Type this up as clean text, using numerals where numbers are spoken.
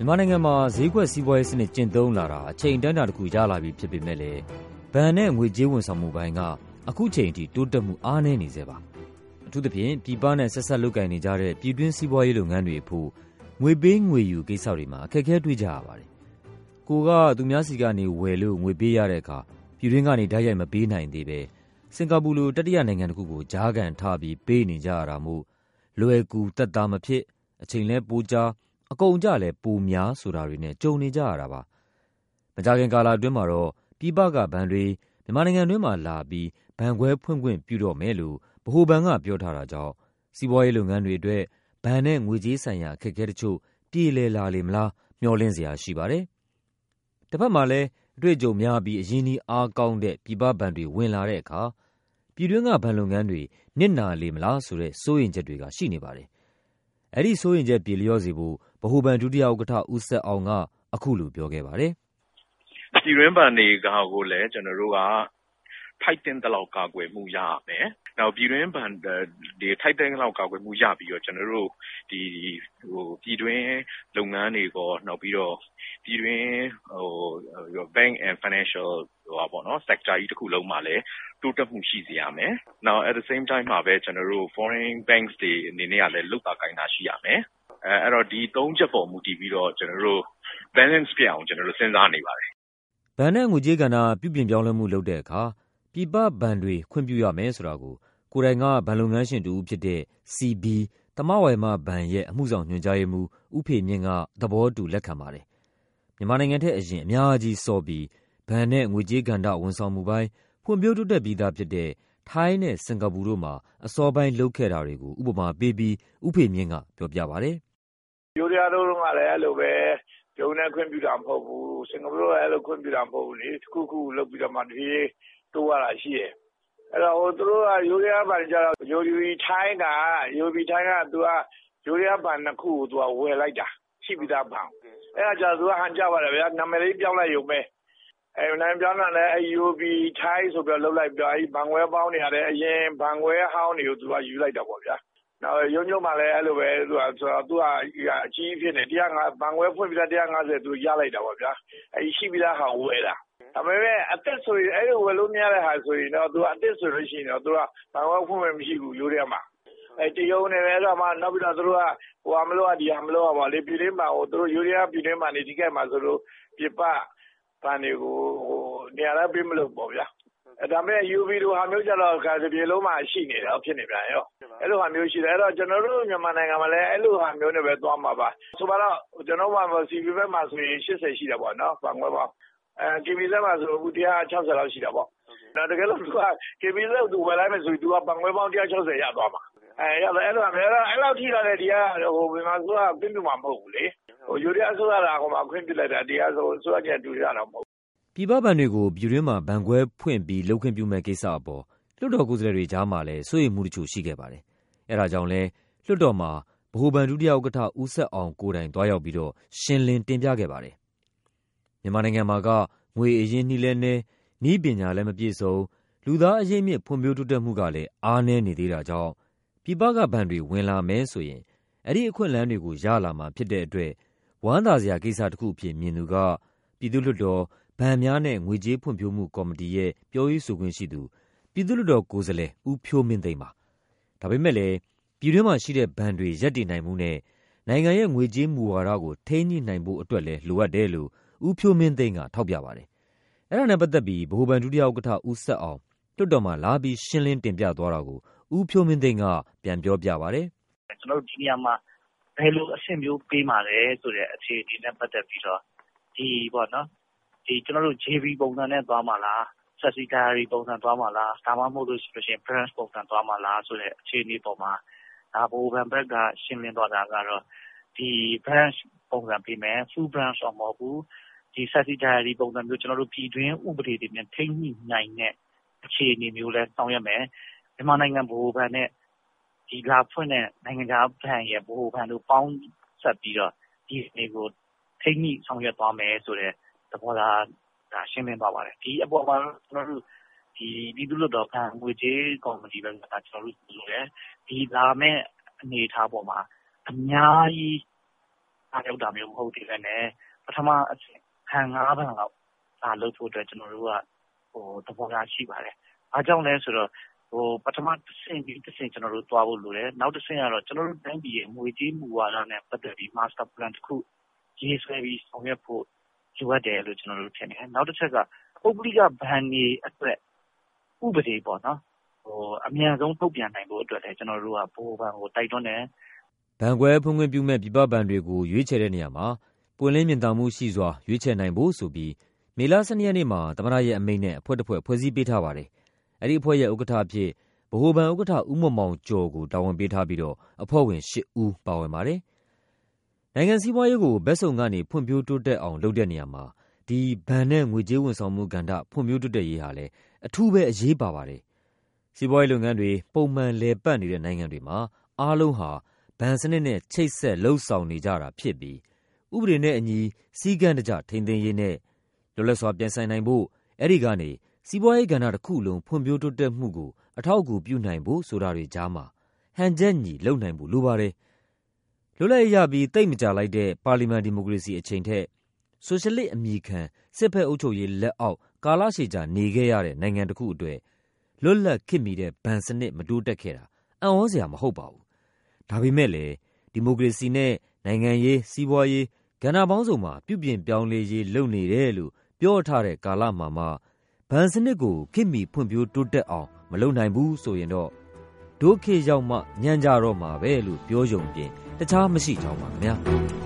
မြန်မာနိုင်ငံမှာဈေးကွက်စီးပွားရေးစနစ်ကျင့်သုံးလာတာအချိန်တန်းတာတစ်ခုရလာပြီဖြစ်ပေမဲ့လည်းဘဏ်နဲ့ငွေကြေးဝန်ဆောင်မှုပိုင်းကအခုချိန်အထိတိုးတက်မှုအားနည်းနေသေးပါအထူးသဖြင့်ပြည်ပနဲ့ဆက်ဆက်လုပ်ကိုင်နေကြတဲ့ပြည်တွင်းစီးပွားရေးလုပ်ငန်းတွေအဖို့ငွေပေးငွေယူကိစ္စတွေမှာအခက်အခဲတွေ့ကြရပါတယ်ကိုကသူများစီကနေဝယ်လို့ငွေပေးရတဲ့အခါပြည်တွင်းကနေဓာတ်ရိုက်မပေးနိုင်သေးပဲစင်ကာပူလိုတတိယနိုင်ငံတစ်ခုကိုကြားခံထားပြီးပေးနေကြရတာမို့လွယ်ကူသက်သာမဖြစ်အချိန်လဲပိုကြာအကုန်ကြလဲပိုများဆိုတာတွေနဲ့ကြုံနေကြရတာပါမကြာခင်ကာလအတွင်းမှာတော့ပြည်ပကဘဏ်တွေမြန်မာနိုင်ငံတွင်းမှာလာပြီးဘဏ်ခွဲဖွင့်ခွင့်ပြုတော့မယ်လို့ဗဟိုဘဏ်ကပြောထားတာကြောင့်စီးပွားရေးလုပ်ငန်းတွေအတွက်ဘဏ်နဲ့ငွေကြေးဆိုင်ရာအခက်အခဲတချို့ပြေလည်လာလေမလားမျှော်လင့်စရာရှိပါတယ်တစ်ဖက်မှာလည်းအတွေ့အကြုံများပြီးအရင်းအနှီးအားကောင်းတဲ့ပြည်ပဘဏ်တွေဝင်လာတဲ့အခါပြည်တွင်းကဘဏ်လုပ်ငန်းတွေနစ်နာလေမလားဆိုတဲ့စိုးရိမ်ချက်တွေကရှိနေပါတယ်အဲ့ဒီစိုးရိမ်ချက်ပြေလျော့စေဖို့ဗဟိုဘဏ်ဒုတိယဥက္ကဋ္ဌဦးဆက်အောင်ကအခုလိုပြောခဲ့ပါတယ်။ပြည်တွင်းဘဏ်တွေကကိုလည်းကျွန်တော်တို့ကထိုက်တဲ့လောက်ကာကွယ်မှုရရမယ်။နောက်ပြည်တွင်းဘဏ်တွေထိုက်တဲ့လောက်ကာကွယ်မှုရပြီးတော့ကျွန်တော်တို့ဒီပြည်တွင်းလုပ်ငန်းတွေကိုနောက်ပြီးတော့ပြည်တွင်းbank and financial ပေါ့နော် sector ကြီးတစ်ခုလုံးမှာလည်းတိုးတက်မှုရှိစေရမယ်။ Now at the same time မှာပဲကျွန်တော်တို့ foreign banks တွေအနေနဲ့ကလည်းလုတ်တာကိုင်းတာရှိရမယ်။အဲ့တော့ဒီ၃ချက်ပေါ်မူတည်ပြီးတော့ကျွန်တော်တို့ balance ပြအောင်ကျွန်တော်တို့စဉ်းစားနေပါတယ်။ဘဏ်နဲ့ငွေကြေးကဏ္ဍပြုပြင်ပြောင်းလဲမှုလုပ်တဲ့အခါပြည်ပဘဏ်တွေခွင့်ပြုရမယ်ဆိုတာကိုကိုယ်တိုင်ကဘဏ်လုပ်ငန်းရှင်တူဖြစ်တဲ့ CB သမဝိုင်မဘဏ်ရဲ့အမှုဆောင်ညွှန်ကြားရေးမှူးဦးဖေမြင့်ကသဘောတူလက်ခံပါတယ်။မြန်မာနိုင်ငံထက်အရင်အများကြီးစောပြီးဘဏ်နဲ့ငွေကြေးကဏ္ဍဝန်ဆောင်မှုပိုင်းဖွံ့ဖြိုးတိုးတက်ပြီးသားဖြစ်တဲ့ထိုင်းနဲ့စင်ကာပူတို့မှာအစောပိုင်းလုပ်ခဲ့တာတွေကိုဥပမာပေးပြီးဦးဖေမြင့်ကပြောပြပါတယ်။ယူရီးယားတို့ကလည်းအဲ့လိုပဲဂျုံနဲ့ခွင့်ပြုတာမဟုတ်ဘူးစင်ကာပူတို့လည်းအဲ့လိုခွင့်ပြုတာမဟုတ်ဘူးလေတစ်ခုခုလုပ်ပြီးတော့မှဒီတိုးရတာရှိတယ်အဲ့တော့သူတို့ကယူရီးယားဘဏ်ကျတော့ယူရီထိုင်းကသူကယူရီးယားဘဏ်နှစ်ခုကိုသူကဝယ်လိုက်တာရှိပြီးသားဘဏ်အဲ့ဒါကြသူကဟန်ကြပါတယ်ဗျာနာမည်လေးပြောင်းလိုက်ရုံပဲအဲ့နာမည်ပြောင်းတာလည်းယူဘီထိုင်းဆိုပြီးလှုပ်လိုက်ပြအဲ့ဘဏ်ဝဲပေါင်းနေရတယ်အရင်ဘဏ်ဝဲဟောင်းတွေကိုသူကယူလိုက်တာပေါ့ဗျာနောက်ရုံးချုပ်မှလည်းအဲ့လိုပဲသူကအကြီးဖြစ်နေ105ဘဏ်ဝဲဖွင့်ပြီးတာ150သူရလိုက်တာပေါ့ဗျာအဲ့ရှိပြီးသားဟာဝယ်တာဒါပေမဲ့အသက်ဆိုရင်အဲ့လိုဝယ်လို့မရတဲ့ဟာဆိုရင်တော့သူကအသက်ဆိုလို့ရှိရင်တော့သူကဘဏ်ဝဲဖွင့်မယ်မရှိဘူးယူရမှာအဲ့တရုံနေပဲတော့မှနောက်ပြီးတော့သူတို့ကဟိုဟာမလို့ကဒီဟာမလို့ပါလေပြည်တွင်းမှာဟိုသူတို့ယူရီးယားပြည်တွင်းမှာနေဒီကဲမှာဆိုလို့ပြပဘဏ်တွေကိုဟိုနေရာလည်းပေးမလို့ပေါ့ဗျာဒါပေမဲ့ UV တို့ဟာမျိုးကြတော့ကတပြေလုံးမှာရှိနေတယ်ဖြစ်နေပြန်ရောအဲ့လိုဟာမျိုးရှိတယ်အဲ့တော့ကျွန်တော်တို့မြန်မာနိုင်ငံမှာလည်းအဲ့လိုဟာမျိုးနဲ့ပဲသွားမှာပါဆိုတော့ကျွန်တော်မှာ CV ဘက်မှာဆိုရင်80ရှိတာပေါ့နော်ဘဏ်ဝဲပေါ့KB ဘက်မှာဆိုအခု160လောက်ရှိတာပေါ့နော်တကယ်လို့သူက KB ဘက်သူဝယ်လိုက်မယ်ဆိုရင်သူကဘဏ်ဝဲပေါင်း160ရသွားမှာရတယ်အဲ့လောက်ထိလာတဲ့ဒီကဟိုမြန်မာဆိုကပြင်းပြမှာမဟုတ်ဘူးလေဟိုယူရီးယားဆိုရတာဟိုမှာခွင့်ပြလိုက်တာဒီကဆိုကြတူရတာမဟုတ်ပြည်ပဘဏ်တွေကိုပြည်တွင်းမှာဘဏ်ခွဲဖွင့်ပြီးလုပ်ခွင့်ပြုမဲ့ကိစ္စအပေါ်လွှတ်တော်ကိုယ်စားလှယ်တွေကြားမှာလည်းစိုးရိမ်မှုတချို့ရှိခဲ့ပါတယ်။အဲဒါကြောင့်လဲလွှတ်တော်မှာဗဟိုဘဏ်ဒုတိယဥက္ကဋ္ဌဦးဆက်အောင်ကိုယ်တိုင်တွားရောက်ပြီးတော့ရှင်းလင်းတင်ပြခဲ့ပါတယ်။မြန်မာနိုင်ငံမှာကငွေအရင်းနှီးလဲနည်းနည်းပညာလည်းမပြည့်စုံလူသားအရင်းမြစ်ဖွံ့ဖြိုးတိုးတက်မှုကလည်းအားနည်းနေသေးတာကြောင့်ပြည်ပကဘဏ်တွေဝင်လာမယ်ဆိုရင်အဲ့ဒီအခွင့်အလမ်းတွေကိုရလာမှာဖြစ်တဲ့အတွက်ဝမ်းသာစရာကိစ္စတစ်ခုအဖြစ်မြင်သူကပြည်သူ့လွှတ်တော်ဘဏ်များနဲ့ငွေကြေးဖွံ့ဖြိုးမှုကော်မတီရဲ့ပြောရေးဆိုခွင့်ရှိသူပြည်သူ့လွှတ်တော်ကိုယ်စားလှယ်ဦးဖြိုးမင်းသိန်းပါဒါပေမဲ့လည်းပြည်တွင်းမှာရှိတဲ့ဘဏ်တွေရပ်တည်နိုင်မှုနဲ့နိုင်ငံရဲ့ငွေကြေးမူဝါဒကိုထိန်းညှိနိုင်ဖို့အတွက်လည်းလိုအပ်တယ်လို့ဦးဖြိုးမင်းသိန်းကထောက်ပြပါတယ်အဲ့ဒါနဲ့ပတ်သက်ပြီးဗဟိုဘဏ်ဒုတိယဥက္ကဋ္ဌဦးဆက်အောင်လွှတ်တော်မှာလာပြီးရှင်းလင်းတင်ပြသွားတာကိုဦးဖြိုးမင်းသိန်းကပြန်ပြောပြပါတယ်ကျွန်တော်တို့ဒီနေရာမှာဘယ်လိုအဆင့်မျိုးပေးမှာလဲဆိုတဲ့အခြေအနေနဲ့ပတ်သက်ပြီးတော့ဒီပေါ့နော်ဒီကျွန်တော်တို့ JB ပုံစံနဲ့သွားမှာလား subsidiary ပုံစံသွားမှာလားဒါမှမဟုတ်လို့ရှိရင် branch ပုံစံသွားမှာလားဆိုတဲ့အခြေအနေပေါ်မှာဒါဗဟိုဘဏ်ဘက်ကရှင်းလင်းသွားတာကတော့ဒီ branch ပုံစံပေးမယ် full branch တော့မဟုတ်ဘူးဒီ subsidiary ပုံစံမျိုးကျွန်တော်တို့ပြည်တွင်းဥပဒေတွေနဲ့ထိန်းညှိနိုင်တဲ့အခြေအနေမျိုးလဲဆောင်ရွက်မယ်မြန်မာနိုင်ငံဗဟိုဘဏ်နဲ့ဒီလာဖွင့်တဲ့နိုင်ငံခြားဘဏ်ရဲ့ဗဟိုဘဏ်တို့ပေါင်းဆက်ပြီးတော့ဒီအနေကိုထိန်းညှိဆောင်ရွက်သွားမယ်ဆိုတဲ့သဘောထားဒါရှင်းလင်းသွားပါတယ်ဒီအပေါ်မှာကျွန်တော်တို့ဒီပြည်သူ့လွှတ်တော်ဘဏ်ငွေကြေးကော်မတီဘက်ကကျွန်တော်တို့ပြောတယ်ဒီလာမဲ့အနေအထားပေါ်မှာအများကြီးအားရောက်တာမျိုးမဟုတ်သေးပဲနဲ့ပထမအဆင့်ခံ9 ဘဏ်လောက်လုပ်ဖို့အတွက်ကျွန်တော်တို့ကသဘောထားရှိပါတယ်။အားကြောင့်လဲဆိုတော့ပထမတစ်ဆင့်ပြီးတစ်ဆင့်ကျွန်တော်တို့သွားဖို့လိုတယ်။နောက်တစ်ဆင့်ကတော့ကျွန်တော်တို့တိုင်းပြည်ရဲ့ငွေကြေးမူဝါဒနဲ့ပတ်သက်ပြီး master plan တစ်ခုရေးဆွဲပြီးဆောင်ရွက်ဖို့လိုအပ်တယ်လို့ကျွန်တော်တို့ထင်တယ်။နောက်တစ်ချက်ကပုဂ္ဂလိကဘဏ်တွေအတွက်ဥပဒေပေါ့နော်အမြန်ဆုံးထုတ်ပြန်နိုင်ဖို့အတွက်လည်းကျွန်တော်တို့ကဗဟိုဘဏ်ကိုတိုက်တွန်းတယ်။ဘဏ်ခွဲဖွင့်ခွင့်ပြုမဲ့ပြည်ပဘဏ်တွေကိုရွေးချယ်တဲ့နေရာမှာပွင့်လင်းမြင်သာမှုရှိစွာရွေးချယ်နိုင်ဖို့ဆိုပြီးမေလ 12 ရက်နေ့မှာသမ္မတရဲ့အမိန့်နဲ့အဖွဲ့တစ်ဖွဲ့ဖွဲ့စည်းပေးထားပါတယ်။အဲဒီအဖွဲ့ရဲ့ဥက္ကဋ္ဌအဖြစ်ဗဟိုဘဏ်ဥက္ကဋ္ဌဦးမောင်ကျော်ကိုတာဝန်ပေးထားပြီးတော့အဖွဲ့ဝင် 8 ဦးပါဝင်ပါတယ်။နိုင်ငံစီးပွားရေးကိုဘက်စုံကနေဖွံ့ဖြိုးတိုးတက်အောင်လုပ်တဲ့နေရာမှာဒီဘဏ်နဲ့ငွေကြေးဝန်ဆောင်မှုကဏ္ဍဖွံ့ဖြိုးတိုးတက်ရေးဟာလည်းအထူးပဲအရေးပါပါတယ်။စီးပွားရေးလုပ်ငန်းတွေပုံမှန်လည်ပတ်နေတဲ့နိုင်ငံတွေမှာအားလုံးဟာဘဏ်စနစ်နဲ့ချိတ်ဆက်လှုပ်ဆောင်နေကြတာဖြစ်ပြီးဥပဒေနဲ့အညီစည်းကမ်းတကျထိန်းသိမ်းရေးနဲ့လွတ်လပ်စွာပြန်ဆိုင်နိုင်ဖို့အဲဒီကနေစီးပွားရေးကဏ္ဍတစ်ခုလုံးဖွံ့ဖြိုးတိုးတက်မှုကိုအထောက်အကူပြုနိုင်ဖို့ဆိုတာတွေကြားမှာဟန်ချက်ညီလုပ်နိုင်ဖို့လိုပါတယ်။လွတ်လပ်ရပြီးတိတ်မကြလိုက်တဲ့ပါလီမန်ဒီမိုကရေစီအချိန်ထက်ဆိုရှယ်လစ်အမည်ခံစစ်ဘက်အုပ်ချုပ်ရေးလက်အောက်ကာလရှည်ကြာနေခဲ့ရတဲ့နိုင်ငံတစ်ခုအတွက်လွတ်လပ်ခေတ်မီတဲ့ဘဏ်စနစ်မတိုးတက်ခဲ့တာအံ့ဩစရာမဟုတ်ပါဘူး။ဒါပေမဲ့လည်းဒီမိုကရေစီနဲ့နိုင်ငံရေးစီးပွားရေးကဏ္ဍပေါင်းစုံမှာပြုပြင်ပြောင်းလဲရေးလုပ်နေတယ်လို့ပြောထားတဲ့ကာလမှာမှဘဏ်စနစ်ကိုခေတ်မီဖွံ့ဖြိုးတိုးတက်အောင်မလုပ်နိုင်ဘူးဆိုရင်တော့ဒုက္ခရောက်မှညံ့ကြတော့မှာပဲလို့ပြောရုံပြင်တခြားမရှိကြောင်းပါခင်ဗျာ။